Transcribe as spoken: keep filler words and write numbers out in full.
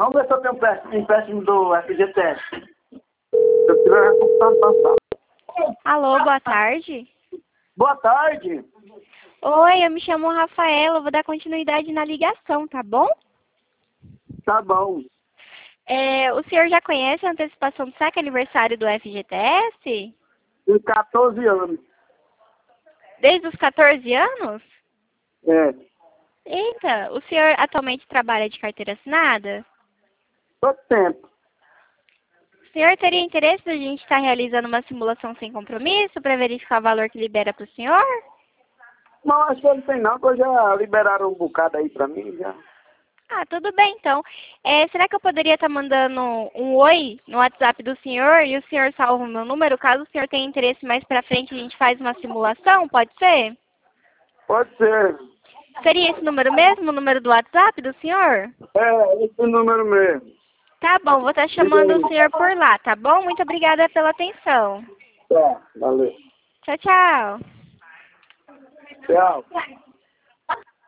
Vamos ver se eu tenho um empréstimo do F G T S. Se eu tiver, eu vou passar. Alô, boa tarde. Boa tarde. Oi, eu me chamo Rafaela, eu vou dar continuidade na ligação, tá bom? Tá bom. É, o senhor já conhece a antecipação do saque aniversário do F G T S? Tem quatorze anos. Desde os quatorze anos? É. Eita, o senhor atualmente trabalha de carteira assinada? Todo tempo. O senhor teria interesse da gente estar realizando uma simulação sem compromisso para verificar o valor que libera para o senhor? Não, acho que não tem não, porque já liberaram um bocado aí pra mim, já. Ah, tudo bem então. É, será que eu poderia estar mandando um oi no WhatsApp do senhor e o senhor salva o meu número? Caso o senhor tenha interesse mais pra frente, a gente faz uma simulação, pode ser? Pode ser. Seria esse número mesmo, o número do WhatsApp do senhor? É, esse número mesmo. Tá bom, vou estar chamando o senhor por lá, tá bom? Muito obrigada pela atenção. Tá, valeu. Tchau, tchau. Tchau.